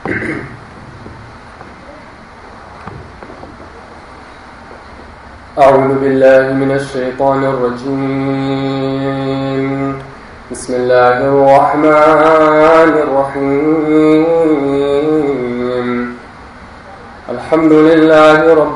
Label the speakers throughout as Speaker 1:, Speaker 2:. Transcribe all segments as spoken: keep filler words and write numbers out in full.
Speaker 1: أعوذ بالله من الشيطان الرجيم بسم الله الرحمن الرحيم الحمد لله رب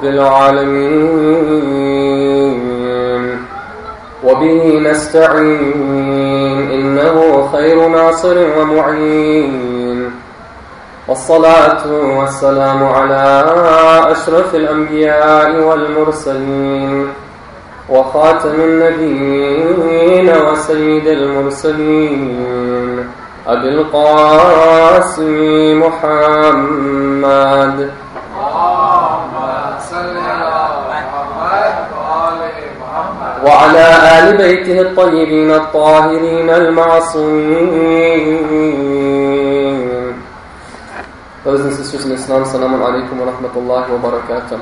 Speaker 1: العالمين وبه نستعين إنه خير ناصر ومعين والصلاة والسلام على أشرف الأنبياء والمرسلين وخاتم النبيين وسيد المرسلين أبي القاسم محمد وعلى آل بيته الطيبين الطاهرين المعصومين. Brothers and sisters in Islam, Assalamu alaikum wa rahmatullahi wa barakatuh.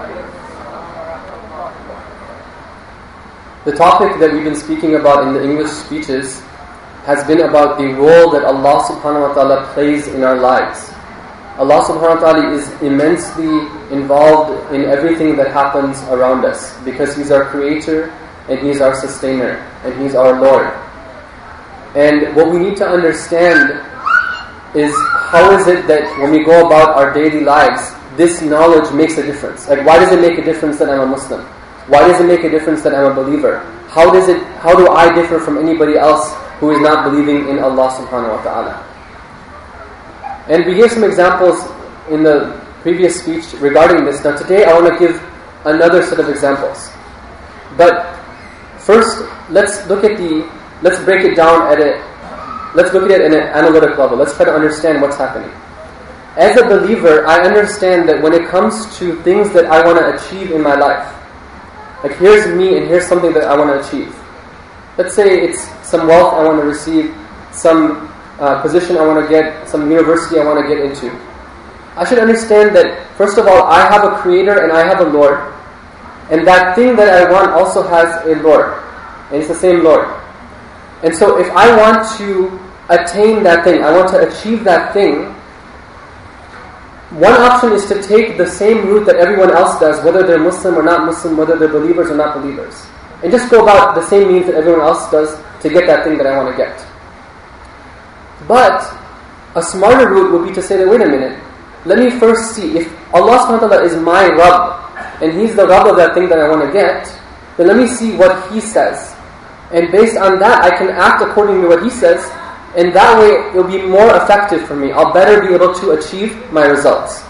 Speaker 1: The topic that we've been speaking about in the English speeches has been about the role that Allah subhanahu wa ta'ala plays in our lives. Allah subhanahu wa ta'ala is immensely involved in everything that happens around us because He's our creator and He's our sustainer and He's our Lord. And what we need to understand is how is it that when we go about our daily lives, this knowledge makes a difference? Like, why does it make a difference that I'm a Muslim? Why does it make a difference that I'm a believer? How does it? How do I differ from anybody else who is not believing in Allah subhanahu wa ta'ala? And we gave some examples in the previous speech regarding this. Now today I want to give another set of examples. But first, let's look at the, let's break it down at a, let's look at it at an analytic level. Let's try to understand what's happening. As a believer, I understand that when it comes to things that I want to achieve in my life, like here's me and here's something that I want to achieve. Let's say it's some wealth I want to receive, some uh, position I want to get, some university I want to get into. I should understand that, first of all, I have a creator and I have a Lord. And that thing that I want also has a Lord. And it's the same Lord. And so if I want to attain that thing, I want to achieve that thing, one option is to take the same route that everyone else does, whether they're Muslim or not Muslim, whether they're believers or not believers. And just go about the same means that everyone else does to get that thing that I want to get. But a smarter route would be to say that, wait a minute, let me first see, if Allah subhanahu wa ta'ala is my Rabb, and He's the Rabb of that thing that I want to get, then let me see what He says. And based on that, I can act according to what He says, and that way it will be more effective for me. I'll better be able to achieve my results.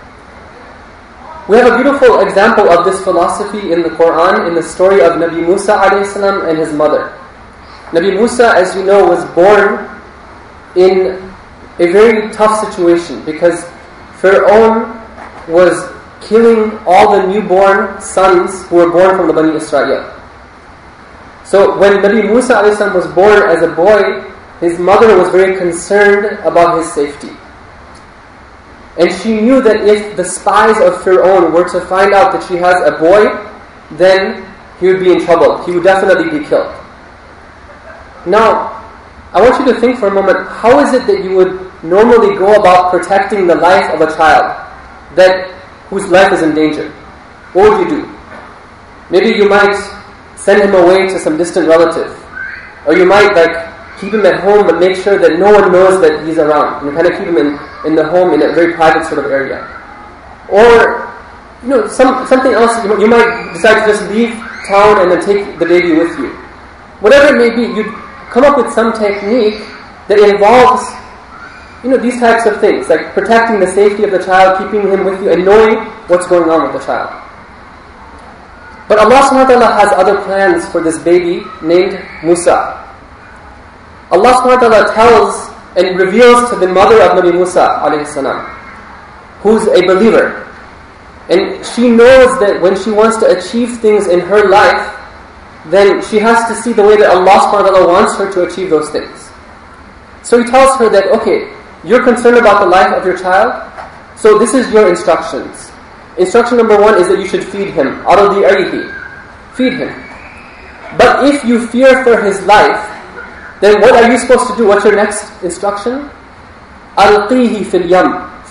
Speaker 1: We have a beautiful example of this philosophy in the Quran, in the story of Nabi Musa alayhi salam and his mother. Nabi Musa, as you know, was born in a very tough situation because Fir'aun was killing all the newborn sons who were born from the Bani Israel. So when Nabi Musa alayhi salam was born as a boy, his mother was very concerned about his safety. And she knew that if the spies of Fir'aun were to find out that she has a boy, then he would be in trouble. He would definitely be killed. Now, I want you to think for a moment, how is it that you would normally go about protecting the life of a child that whose life is in danger? What would you do? Maybe you might send him away to some distant relative. Or you might like keep him at home but make sure that no one knows that he's around. And kind of keep him in, in the home in a very private sort of area. Or, you know, some something else, you, you might decide to just leave town and then take the baby with you. Whatever it may be, you come up with some technique that involves, you know, these types of things, like protecting the safety of the child, keeping him with you, and knowing what's going on with the child. But Allah subhanahu wa ta'ala has other plans for this baby named Musa. Allah subhanahu wa ta'ala tells and reveals to the mother of Nabi Musa alayhi salam, who's a believer. And she knows that when she wants to achieve things in her life, then she has to see the way that Allah subhanahu wa ta'ala wants her to achieve those things. So He tells her that, okay, you're concerned about the life of your child, so this is your instructions. Instruction number one is that you should feed him. Aradi'ihi. Feed him. But if you fear for his life, then what are you supposed to do? What's your next instruction? Alqihi fil yam.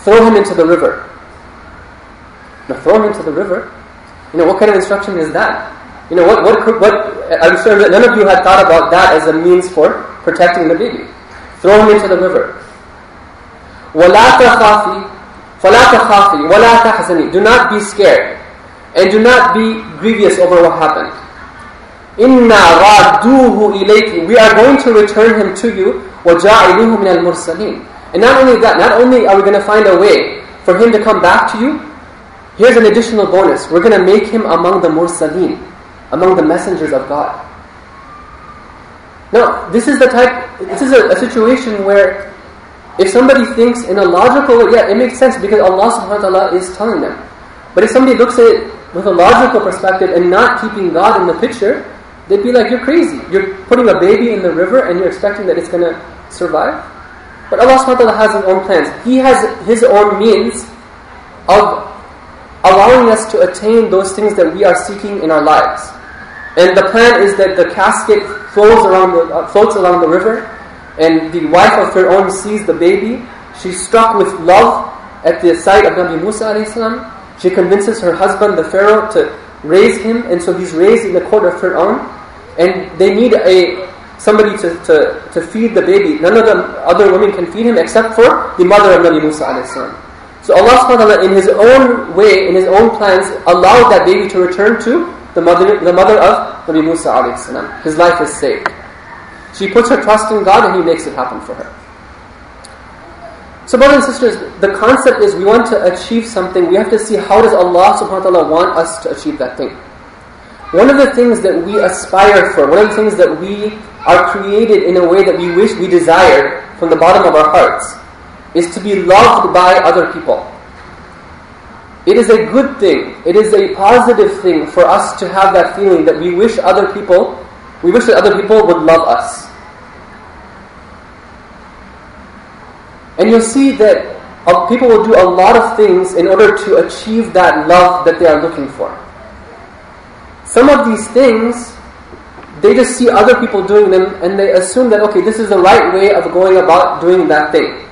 Speaker 1: throw him into the river. Now, throw him into the river? You know, what kind of instruction is that? You know, what, what, what, I'm sure that none of you had thought about that as a means for protecting the baby. Throw him into the river. وَلَا تَخَافِي فَلَا تَخَافِي وَلَا تَحْزَنِي. Do not be scared. And do not be grievous over what happened. إِنَّا رَادُّوهُ إِلَيْكِ. We are going to return him to you. وَجَاعِلُوهُ مِنَ الْمُرْسَلِينَ. And not only that, not only are we going to find a way for him to come back to you, here's an additional bonus. We're going to make him among the mursaleen, among the messengers of God. Now, this is the type, this is a, a situation where if somebody thinks in a logical way, yeah, it makes sense because Allah subhanahu wa ta'ala is telling them. But if somebody looks at it with a logical perspective and not keeping God in the picture, they'd be like, you're crazy. You're putting a baby in the river and you're expecting that it's going to survive? But Allah subhanahu wa ta'ala has His own plans. He has His own means of allowing us to attain those things that we are seeking in our lives. And the plan is that the casket flows around the, uh, floats along the river, and the wife of Fir'aun sees the baby. She's struck with love at the sight of Nabi Musa alayhi salam. She convinces her husband, the Pharaoh, to raise him, and so he's raised in the court of Fir'aun. And they need a somebody to, to, to feed the baby. None of the other women can feed him except for the mother of Nabi Musa alayhi salam. So Allah subhanahu wa ta'ala, in His own way, in His own plans, allowed that baby to return to the mother, the mother of Nabi Musa alayhi salam. His life is saved. She puts her trust in God and He makes it happen for her. So brothers and sisters, the concept is we want to achieve something. We have to see how does Allah subhanahu wa ta'ala want us to achieve that thing. One of the things that we aspire for, one of the things that we are created in a way that we wish, we desire from the bottom of our hearts, is to be loved by other people. It is a good thing, it is a positive thing for us to have that feeling that we wish other people, we wish that other people would love us. And you'll see that people will do a lot of things in order to achieve that love that they are looking for. Some of these things, they just see other people doing them and they assume that, okay, this is the right way of going about doing that thing.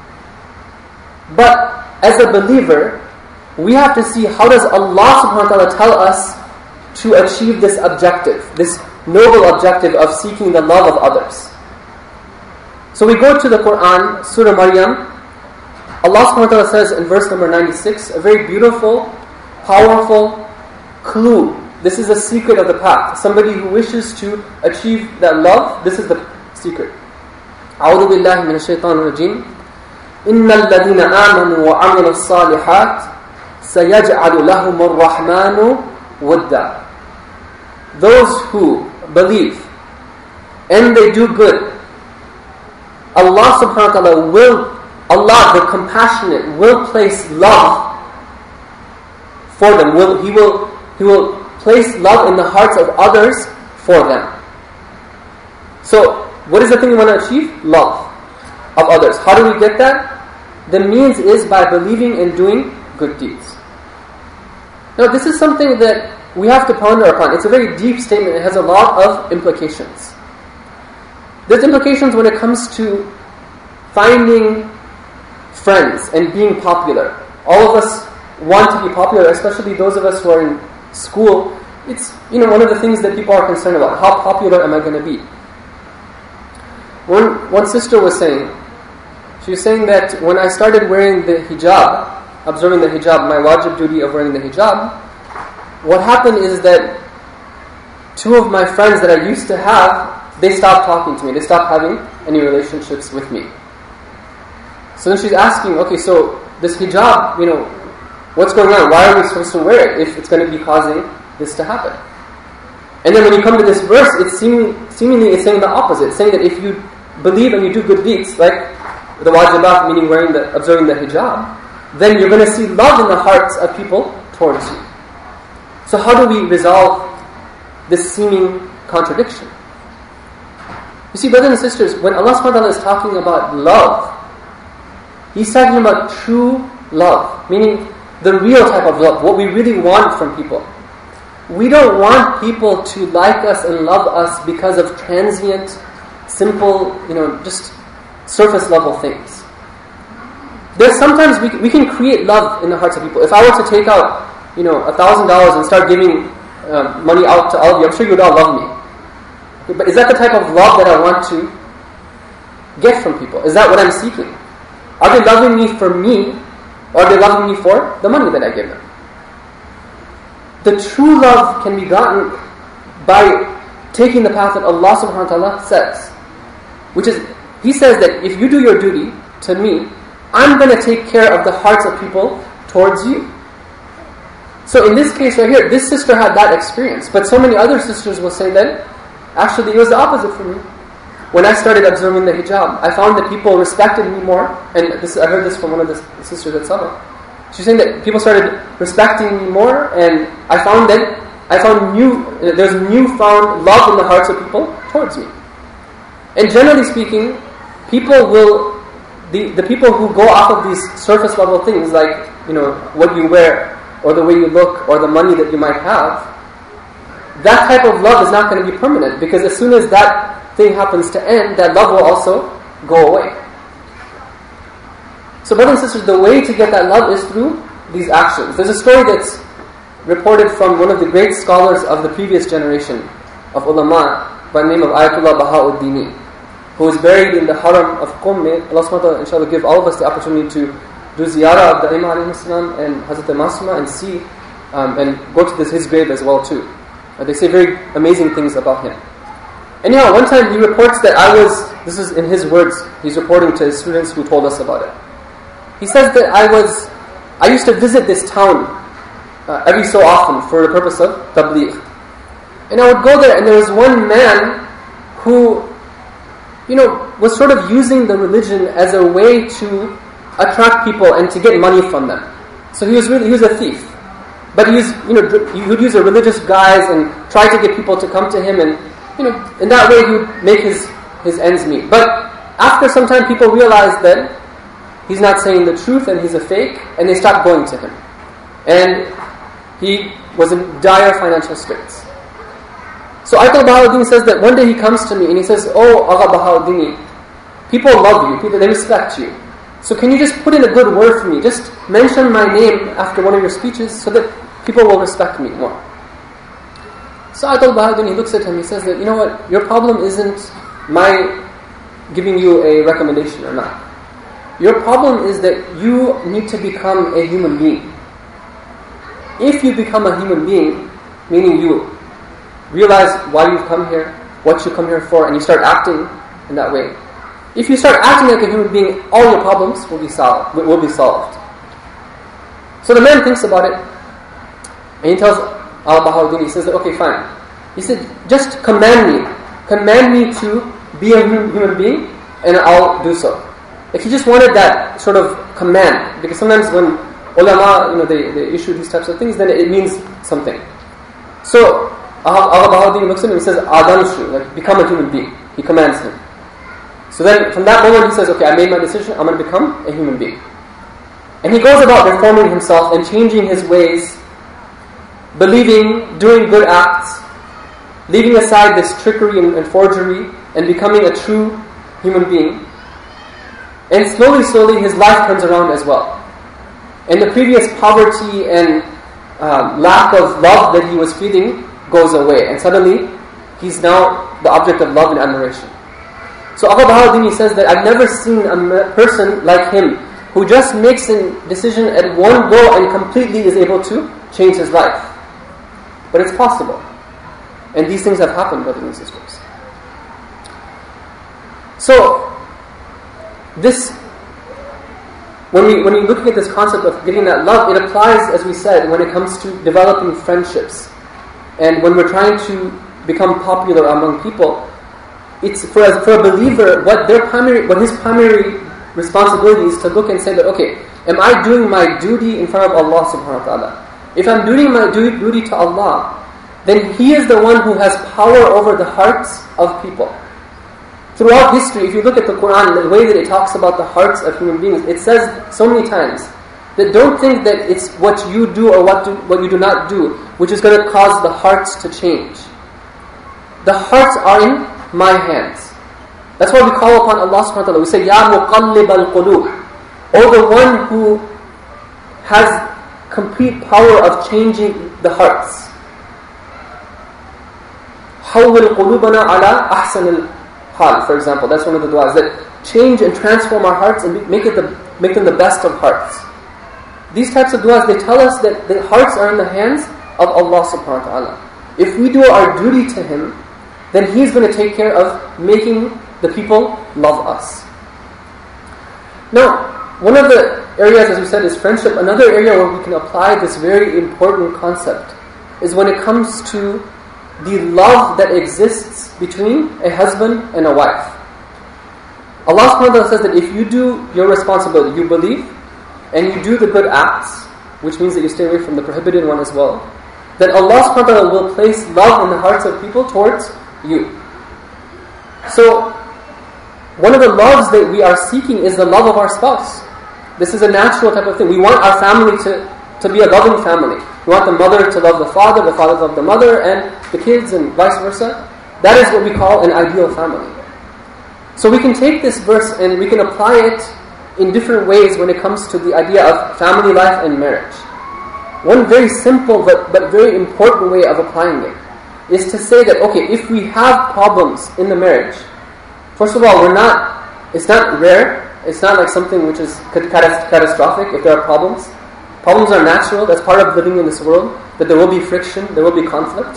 Speaker 1: But as a believer, we have to see how does Allah subhanahu wa ta'ala tell us to achieve this objective, this noble objective of seeking the love of others. So we go to the Quran, Surah Maryam. Allah subhanahu wa ta'ala says in verse number ninety-six, a very beautiful, powerful clue. This is a secret of the path. Somebody who wishes to achieve that love, this is the secret. أعوذ بالله من الشيطان الرجيم. إن الذين آمنوا وعملوا الصالحات سيجعل لهم الرحمن ودا. Those who believe and they do good, Allah subhanahu wa ta'ala will, Allah the compassionate, will place love for them. Will, he will He will place love in the hearts of others for them. So, what is the thing we want to achieve? Love of others. How do we get that? The means is by believing and doing good deeds. Now, this is something that we have to ponder upon. It's a very deep statement. It has a lot of implications. There's implications when it comes to finding friends and being popular. All of us want to be popular, especially those of us who are in school. It's, you know, one of the things that people are concerned about. How popular am I going to be? One, one sister was saying, she was saying that when I started wearing the hijab, observing the hijab, my wajib duty of wearing the hijab, what happened is that two of my friends that I used to have, they stopped talking to me. They stopped having any relationships with me. So then she's asking, okay, so this hijab, you know, what's going on? Why are we supposed to wear it if it's going to be causing this to happen? And then when you come to this verse, it's seemingly, seemingly it's saying the opposite. It's saying that if you believe and you do good deeds, like the wajibat, meaning wearing the, observing the hijab, then you're going to see love in the hearts of people towards you. So how do we resolve this seeming contradiction? You see, brothers and sisters, when Allah subhanahu wa ta'ala is talking about love, He's talking about true love, meaning the real type of love, what we really want from people. We don't want people to like us and love us because of transient, simple, you know, just surface level things. there's sometimes we, we can create love in the hearts of people. If I were to take out, you know, a thousand dollars and start giving um, money out to all of you, I'm sure you would all love me. Okay, but is that the type of love that I want to get from people? Is that what I'm seeking? Are they loving me for me, or are they loving me for the money that I give them? The true love can be gotten by taking the path that Allah subhanahu wa ta'ala says, which is, He says that if you do your duty to me, I'm going to take care of the hearts of people towards you. So in this case right here, this sister had that experience, but so many other sisters will say that actually it was the opposite for me. When I started observing the hijab, I found that people respected me more, and this I heard this from one of the sisters at Sabah. She's saying that people started respecting me more, and I found that I found new there's newfound love in the hearts of people towards me. And generally speaking, people will the the people who go off of these surface level things, like, you know, what you wear or the way you look or the money that you might have, that type of love is not going to be permanent, because as soon as that thing happens to end, that love will also go away. So brothers and sisters, the way to get that love is through these actions. There's a story that's reported from one of the great scholars of the previous generation of ulama by the name of Ayatollah Baha'uddin, who is buried in the haram of Qum. Allah subhanahu wa ta'ala inshallah give all of us the opportunity to do ziyarah of the Imam alayhi salam and Hazrat Masuma and see um, and go to this his grave as well too. Uh, they say very amazing things about him. Anyhow, one time he reports that I was, this is in his words, he's reporting to his students who told us about it. He says that I was, I used to visit this town uh, every so often for the purpose of tabligh. And I would go there, and there was one man who, you know, was sort of using the religion as a way to attract people and to get money from them. So he was really, he was a thief. But he was, you know, he would use a religious guise and try to get people to come to him, and, you know, in that way he would make his, his ends meet. But after some time, people realized that he's not saying the truth and he's a fake, and they stopped going to him. And he was in dire financial straits. So Ayatollah Baha'uddin says that one day he comes to me and he says, "Oh, Agha Baha'uddin, people love you, people, they respect you. So can you just put in a good word for me? Just mention my name after one of your speeches so that people will respect me more." So Ayatollah Baha'uddin, he looks at him, he says that, you know what, your problem isn't my giving you a recommendation or not. Your problem is that you need to become a human being. If you become a human being, meaning you realize why you've come here, what you come here for, and you start acting in that way. If you start acting like a human being, all your problems will be solved. Will be solved. So the man thinks about it, and he tells Al-Baha'uddin, he says that, okay, fine. He said, just command me. Command me to be a human being, and I'll do so. Like, he just wanted that sort of command, because sometimes when ulama, you know, they, they issue these types of things, then it means something. So Al-Baha'uddin looks at him and says, "Adanshu," like, become a human being. He commands him. So then from that moment he says, okay, I made my decision, I'm going to become a human being. And he goes about reforming himself and changing his ways, believing, doing good acts, leaving aside this trickery and, and forgery, and becoming a true human being. And slowly, slowly his life turns around as well. And the previous poverty and um, lack of love that he was feeling goes away. And suddenly he's now the object of love and admiration. So Agha Baha'uddin says that I've never seen a person like him who just makes a decision at one go and completely is able to change his life. But it's possible. And these things have happened, brothers and sisters. So, this, when we when we looking at this concept of getting that love, it applies, as we said, when it comes to developing friendships. And when we're trying to become popular among people, it's for a, for a believer, what their primary, what his primary responsibility is to look and say that, okay, am I doing my duty in front of Allah subhanahu wa ta'ala? If I'm doing my duty to Allah, then He is the one who has power over the hearts of people. Throughout history, if you look at the Quran, the way that it talks about the hearts of human beings, it says so many times that don't think that it's what you do or what do, what you do not do which is going to cause the hearts to change. The hearts are in my hands. That's why we call upon Allah subhanahu wa ta'ala. We say, Ya muqallib al-qulub. or the one who has complete power of changing the hearts. حَوِّلْ قُلُوبَنَا عَلَىٰ أَحْسَنِ الْحَالِ, for example. That's one of the du'as, that change and transform our hearts and make it the, make them the best of hearts. These types of du'as, they tell us that the hearts are in the hands of Allah subhanahu wa ta'ala. If we do our duty to Him, then He's going to take care of making the people love us. Now, one of the areas, as we said, is friendship. Another area where we can apply this very important concept is when it comes to the love that exists between a husband and a wife. Allah subhanahu wa ta'ala says that if you do your responsibility, you believe, and you do the good acts, which means that you stay away from the prohibited one as well, then Allah subhanahu wa ta'ala will place love in the hearts of people towards you. So, one of the loves that we are seeking is the love of our spouse. This is a natural type of thing. We want our family to, to be a loving family. We want the mother to love the father, the father to love the mother, and the kids, and vice versa. That is what we call an ideal family. So we can take this verse and we can apply it in different ways when it comes to the idea of family life and marriage. One very simple but, but very important way of applying it is to say that, okay, if we have problems in the marriage, first of all, we're not, it's not rare, it's not like something which is catastrophic if there are problems. Problems are natural, that's part of living in this world, that there will be friction, there will be conflict.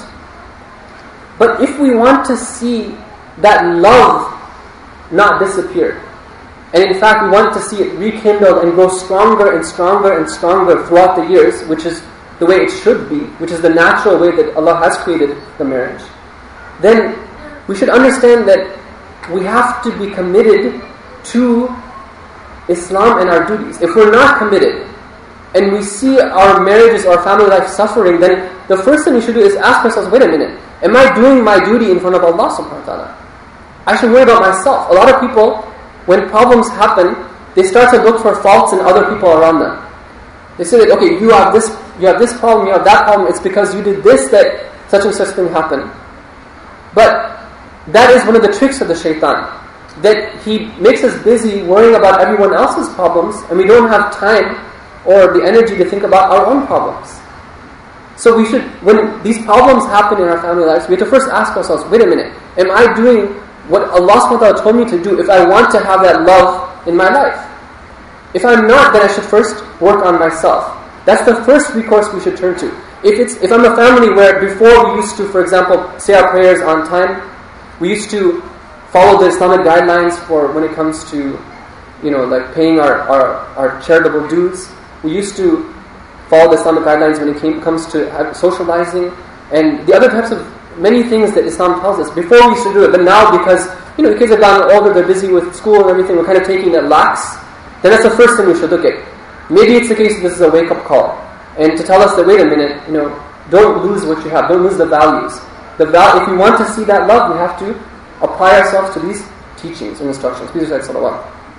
Speaker 1: But if we want to see that love not disappear, and in fact we want to see it rekindled and grow stronger and stronger and stronger throughout the years, which is the way it should be, which is the natural way that Allah has created the marriage, then we should understand that we have to be committed to Islam and our duties. If we're not committed, and we see our marriages or family life suffering, then the first thing we should do is ask ourselves, wait a minute, am I doing my duty in front of Allah subhanahu wa ta'ala? I should worry about myself. A lot of people, when problems happen, they start to look for faults in other people around them. They say that, okay, you have this you have this problem, you have that problem, it's because you did this that such and such thing happened. But that is one of the tricks of the shaitan, that he makes us busy worrying about everyone else's problems, and we don't have time or the energy to think about our own problems. So we should, when these problems happen in our family lives, we have to first ask ourselves, wait a minute, am I doing what Allah subhanahu wa ta'ala told me to do if I want to have that love in my life? If I'm not, then I should first work on myself. That's the first recourse we should turn to. If it's if I'm a family where before we used to, for example, say our prayers on time, we used to follow the Islamic guidelines for when it comes to, you know, like paying our, our, our charitable dues. We used to follow the Islamic guidelines when it came, comes to socializing and the other types of many things that Islam tells us. Before we used to do it, but now because, you know, the kids have gotten older, they're busy with school and everything, we're kind of taking that lax, then that's the first thing we should look at. Maybe it's the case that this is a wake-up call, and to tell us that, wait a minute, you know, don't lose what you have, don't lose the values. The val- if we want to see that love, we have to apply ourselves to these teachings and instructions. Please recite salawat.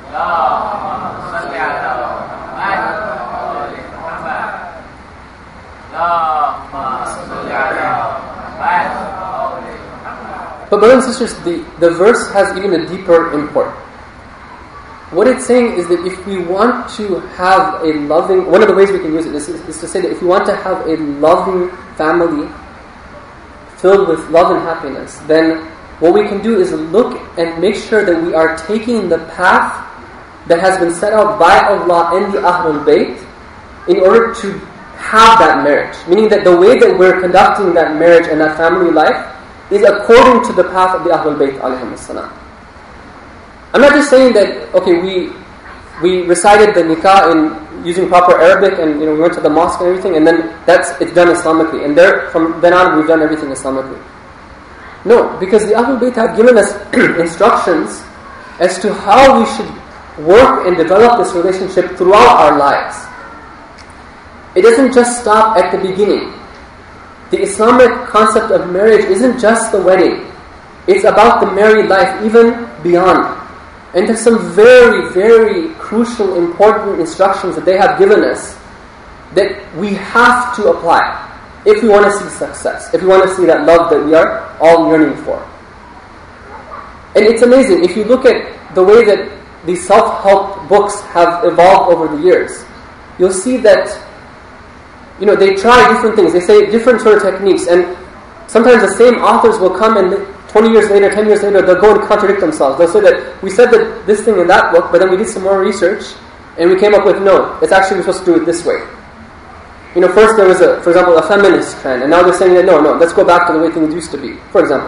Speaker 1: But brothers and sisters, the, the verse has even a deeper import. What it's saying is that if we want to have a loving, one of the ways we can use it is, is to say that if we want to have a loving family filled with love and happiness, then what we can do is look and make sure that we are taking the path that has been set out by Allah and the Ahlul Bayt in order to have that marriage. Meaning that the way that we're conducting that marriage and that family life is according to the path of the Ahlul Bayt alayhim salam. I'm not just saying that, okay, we we recited the nikah in using proper Arabic and, you know, we went to the mosque and everything, and then that's it's done Islamically. And there, from then on, we've done everything Islamically. No, because the Ahlul Bayt have given us instructions as to how we should work and develop this relationship throughout our lives. It doesn't just stop at the beginning. The Islamic concept of marriage isn't just the wedding. It's about the married life, even beyond. And there's some very, very crucial, important instructions that they have given us that we have to apply if we want to see success, if we want to see that love that we are all yearning for. And it's amazing, if you look at the way that these self-help books have evolved over the years, you'll see that, you know, they try different things. They say different sort of techniques, and sometimes the same authors will come and twenty years later, ten years later, they'll go and contradict themselves. They'll say that we said that this thing in that book, but then we did some more research, and we came up with, no, it's actually we're supposed to do it this way. You know, first there was, a, for example, a feminist trend, and now they're saying that, no, no, let's go back to the way things used to be, for example.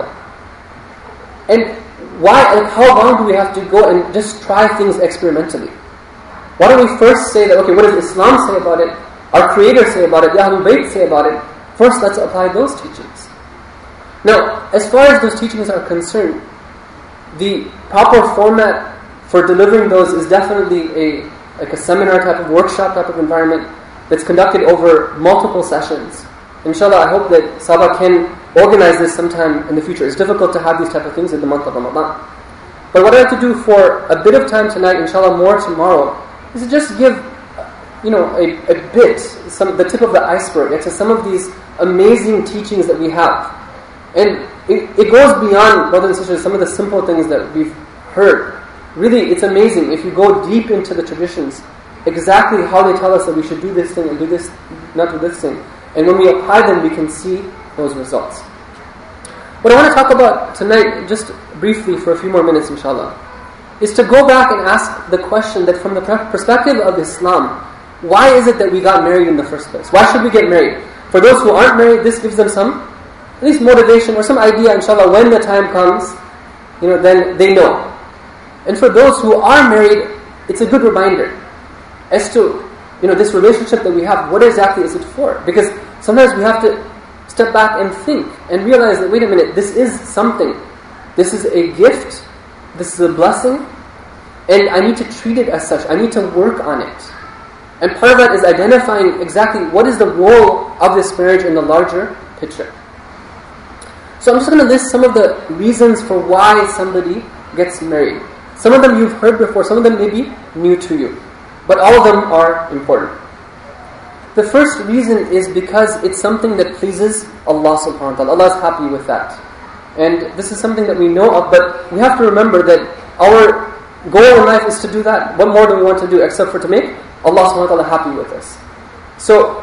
Speaker 1: And why, and how long do we have to go and just try things experimentally? Why don't we first say that, okay, what does Islam say about it? Our Creator say about it? Ahlul Bayt say about it? First, let's apply those teachings. Now, as far as those teachings are concerned, the proper format for delivering those is definitely a like a seminar type of workshop type of environment that's conducted over multiple sessions. Inshallah, I hope that Sabah can organize this sometime in the future. It's difficult to have these type of things in the month of Ramadan. But what I have to do for a bit of time tonight, inshallah more tomorrow, is to just give, you know, a, a bit, some the tip of the iceberg, to some of these amazing teachings that we have. And it, it goes beyond, brothers and sisters, some of the simple things that we've heard. Really, it's amazing if you go deep into the traditions, exactly how they tell us that we should do this thing and do this, not do this thing. And when we apply them, we can see those results. What I want to talk about tonight, just briefly for a few more minutes, inshallah, is to go back and ask the question that from the perspective of Islam, why is it that we got married in the first place? Why should we get married? For those who aren't married, this gives them some, at least motivation or some idea, inshallah, when the time comes, you know, then they know. And for those who are married, it's a good reminder as to, you know, this relationship that we have, what exactly is it for? Because sometimes we have to step back and think and realize that, wait a minute, this is something. This is a gift. This is a blessing. And I need to treat it as such. I need to work on it. And part of that is identifying exactly what is the role of this marriage in the larger picture. So I'm just going to list some of the reasons for why somebody gets married. Some of them you've heard before, some of them may be new to you. But all of them are important. The first reason is because it's something that pleases Allah subhanahu wa ta'ala. Allah is happy with that. And this is something that we know of, but we have to remember that our goal in life is to do that. What more do we want to do except for to make Allah subhanahu wa ta'ala happy with us? So,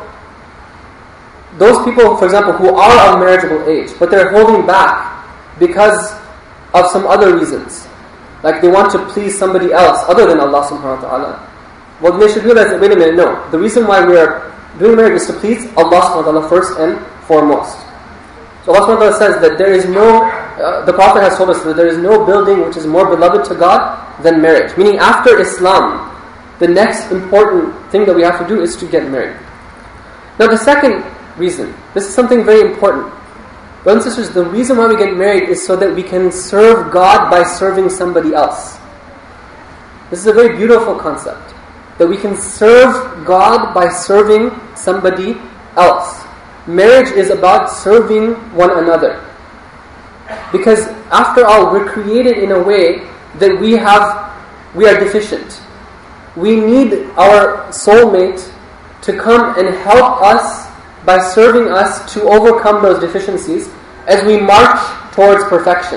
Speaker 1: those people, for example, who are of marriageable age, but they're holding back because of some other reasons, like they want to please somebody else other than Allah subhanahu wa ta'ala, well, they should realize that, wait a minute, no. The reason why we are doing marriage is to please Allah subhanahu wa ta'ala first and foremost. So Allah subhanahu wa ta'ala says that there is no, uh, the Prophet has told us that there is no building which is more beloved to God than marriage. Meaning after Islam, the next important thing that we have to do is to get married. Now the second reason, this is something very important. Brothers and sisters, the reason why we get married is so that we can serve God by serving somebody else. This is a very beautiful concept. That we can serve God by serving somebody else. Marriage is about serving one another. Because after all, we're created in a way that we have, we are deficient. We need our soulmate to come and help us by serving us to overcome those deficiencies as we march towards perfection.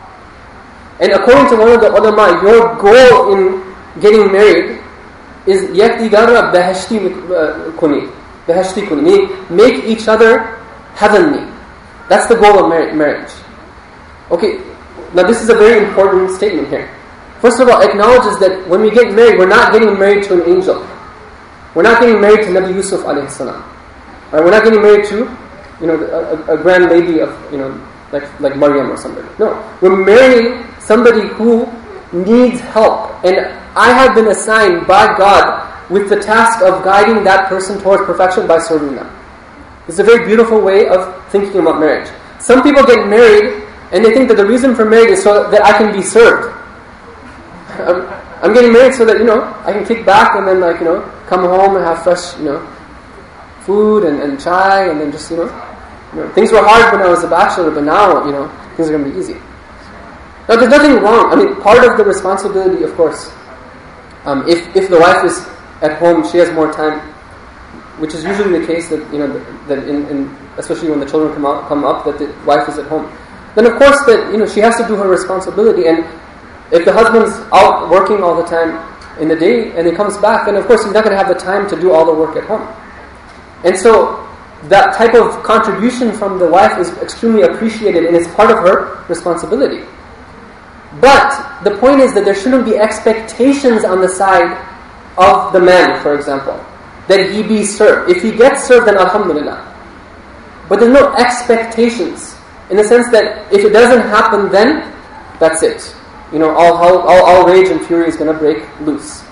Speaker 1: And according to one of the ulama, your goal in getting married is yakdigara beheshti kuni, beheshti kuni, meaning make each other heavenly. That's the goal of marriage. Okay, now this is a very important statement here. First of all, acknowledges that when we get married, we're not getting married to an angel. We're not getting married to Nabi Yusuf alayhi salam. Right? We're not getting married to, you know, a, a grand lady of, you know, like like Maryam or somebody. No, we're marrying somebody who needs help, and I have been assigned by God with the task of guiding that person towards perfection by serving them. It's a very beautiful way of thinking about marriage. Some people get married and they think that the reason for marriage is so that I can be served. I'm, I'm getting married so that, you know, I can kick back and then, like, you know, come home and have fresh, you know, food and, and chai, and then just, you know, you know, things were hard when I was a bachelor, but now, you know, things are going to be easy. Now, there's nothing wrong. I mean, part of the responsibility, of course, um, if if the wife is at home, she has more time, which is usually the case that, you know, that in, in especially when the children come up, come up, that the wife is at home. Then, of course, that, you know, she has to do her responsibility, and If the husband's out working all the time in the day and he comes back, then of course he's not going to have the time to do all the work at home. And so that type of contribution from the wife is extremely appreciated and it's part of her responsibility. But the point is that there shouldn't be expectations on the side of the man, for example, that he be served. If he gets served, then alhamdulillah. But there's no expectations, in the sense that if it doesn't happen, then that's it. You know, all, all, all rage and fury is going to break loose.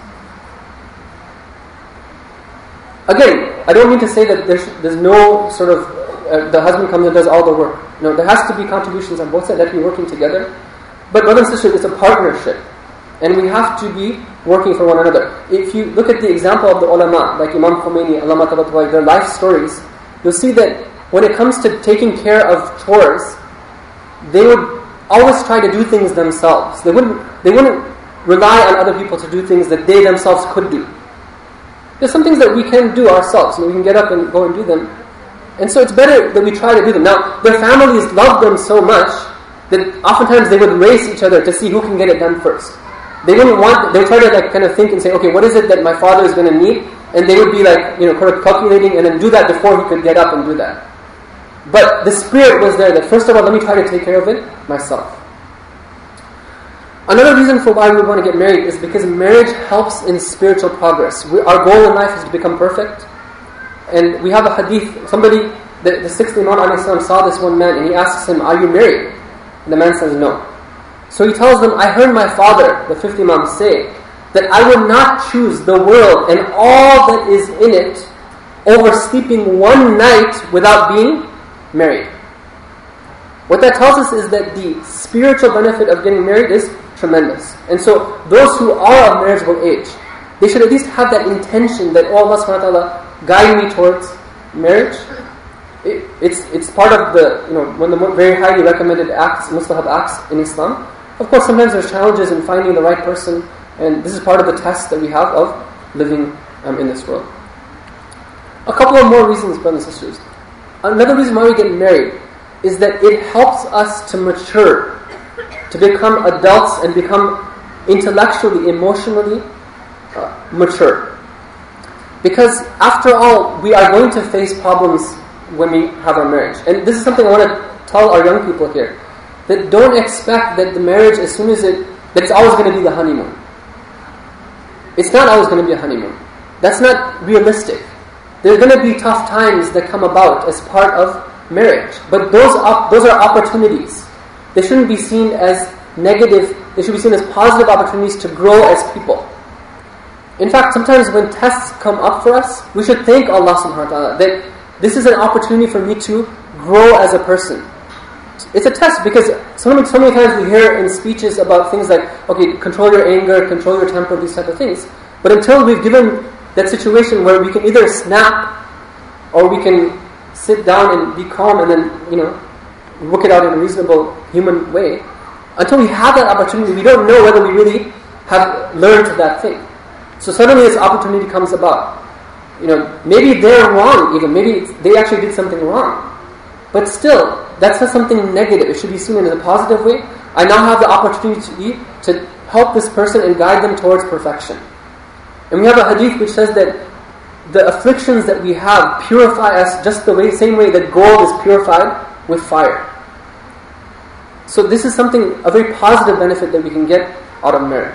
Speaker 1: Again, I don't mean to say that there's, there's no sort of, uh, the husband comes and does all the work. No, there has to be contributions on both sides, that be working together. But brothers and sisters, it's a partnership. And we have to be working for one another. If you look at the example of the ulama, like Imam Khomeini, Allama Tabatabai, their life stories, you'll see that when it comes to taking care of chores, they would always try to do things themselves. They wouldn't, they wouldn't rely on other people to do things that they themselves could do. There's some things that we can do ourselves. You know, we can get up and go and do them. And so it's better that we try to do them. Now, their families love them so much that oftentimes they would race each other to see who can get it done first. They wouldn't want, they would try to like kind of think and say, okay, what is it that my father is going to need? And they would be like, you know, kind of calculating and then do that before he could get up and do that. But the spirit was there that first of all, let me try to take care of it myself. Another reason for why we want to get married is because marriage helps in spiritual progress. We, our goal in life is to become perfect. And we have a hadith, somebody, the, the sixth Imam alayhi salam saw this one man and he asks him, are you married? And the man says no. So he tells them, I heard my father, the fifth Imam, say that I would not choose the world and all that is in it over sleeping one night without being married. What that tells us is that the spiritual benefit of getting married is tremendous. And so those who are of marriageable age, they should at least have that intention that, oh, Allah subhanahu wa ta'ala guide me towards marriage. It, it's it's part of the, you know, one of the very highly recommended acts, mustahab acts in Islam. Of course, sometimes there's challenges in finding the right person, and this is part of the test that we have of living um, in this world. A couple of more reasons, brothers and sisters. Another reason why we get married is that it helps us to mature, to become adults and become intellectually, emotionally uh, mature. Because after all, we are going to face problems when we have our marriage. And this is something I want to tell our young people here. That don't expect that the marriage, as soon as it, that it's always going to be the honeymoon. It's not always going to be a honeymoon. That's not realistic. There are going to be tough times that come about as part of marriage. But those op- those are opportunities. They shouldn't be seen as negative. They should be seen as positive opportunities to grow as people. In fact, sometimes when tests come up for us, we should thank Allah subhanahu wa ta'ala that this is an opportunity for me to grow as a person. It's a test because so many, so many times we hear in speeches about things like, okay, control your anger, control your temper, these type of things. But until we've given that situation where we can either snap or we can sit down and be calm and then, you know, work it out in a reasonable human way, until we have that opportunity, we don't know whether we really have learned that thing. So suddenly this opportunity comes about. You know, maybe they're wrong even, maybe they actually did something wrong. But still, that's not something negative. It should be seen in a positive way. I now have the opportunity to, be, to help this person and guide them towards perfection. And we have a hadith which says that the afflictions that we have purify us just the way, same way that gold is purified with fire. So this is something, a very positive benefit that we can get out of marriage.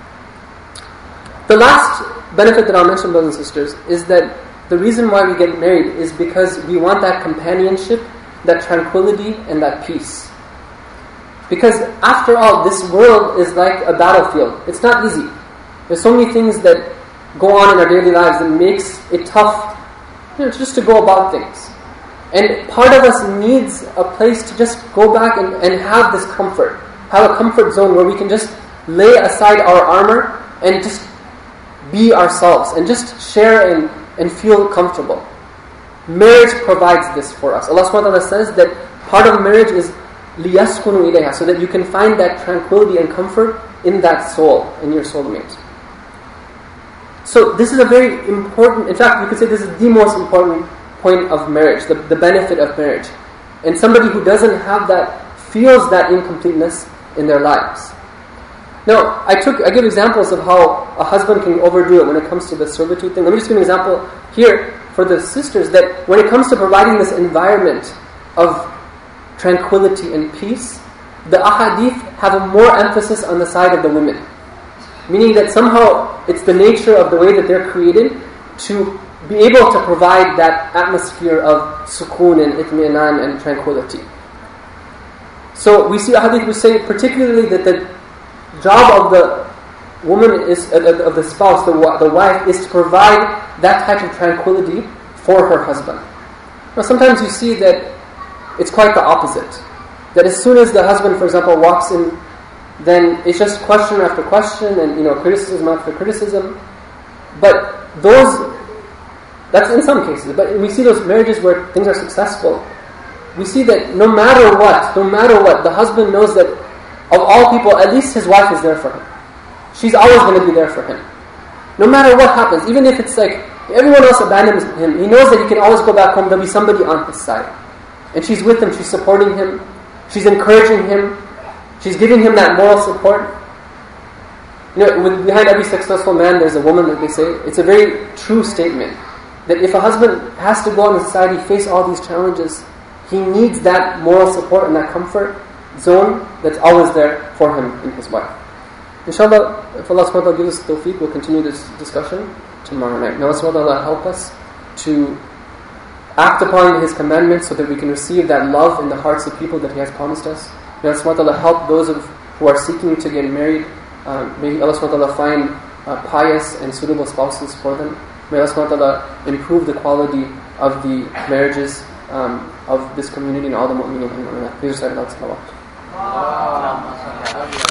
Speaker 1: The last benefit that I'll mention, brothers and sisters, is that the reason why we get married is because we want that companionship, that tranquility, and that peace. Because after all, this world is like a battlefield. It's not easy. There's so many things that go on in our daily lives that makes it tough, you know, just to go about things. And part of us needs a place to just go back and, and have this comfort, have a comfort zone where we can just lay aside our armor and just be ourselves and just share and, and feel comfortable. Marriage provides this for us. Allah subhanahu wa ta'ala says that part of marriage is liyaskunu ilayha, so that you can find that tranquility and comfort in that soul, in your soulmate. So this is a very important, in fact, you could say this is the most important point of marriage, the, the benefit of marriage. And somebody who doesn't have that, feels that incompleteness in their lives. Now, I took I give examples of how a husband can overdo it when it comes to the servitude thing. Let me just give an example here for the sisters, that when it comes to providing this environment of tranquility and peace, the ahadith have a more emphasis on the side of the women. Meaning that somehow it's the nature of the way that they're created to be able to provide that atmosphere of sukoon and itmi'nan and tranquility. So we see ahadith which say particularly that the job of the woman is, uh, of the spouse, the, the wife, is to provide that type of tranquility for her husband. Now sometimes you see that it's quite the opposite. That as soon as the husband, for example, walks in, then it's just question after question and, you know, criticism after criticism. But those, that's in some cases, but we see those marriages where things are successful. We see that no matter what, no matter what, the husband knows that of all people, at least his wife is there for him. She's always going to be there for him. No matter what happens, even if it's like everyone else abandons him, he knows that he can always go back home, there'll be somebody on his side. And she's with him, she's supporting him, she's encouraging him, she's giving him that moral support. You know, with, behind every successful man, there's a woman, like they say. It's a very true statement. That if a husband has to go out in society, face all these challenges, he needs that moral support and that comfort zone that's always there for him and his wife. Inshallah, if Allah subhanahu wa ta'ala gives us tawfiq, we'll continue this discussion tomorrow night. May Allah subhanahu wa ta'ala help us to act upon His commandments so that we can receive that love in the hearts of people that He has promised us. May Allah subhanahu wa ta'ala help those of, who are seeking to get married. Um, may Allah subhanahu wa ta'ala find uh, pious and suitable spouses for them. May Allah subhanahu wa ta'ala improve the quality of the marriages um, of this community and all the mu'mineen. Please recite out salawat.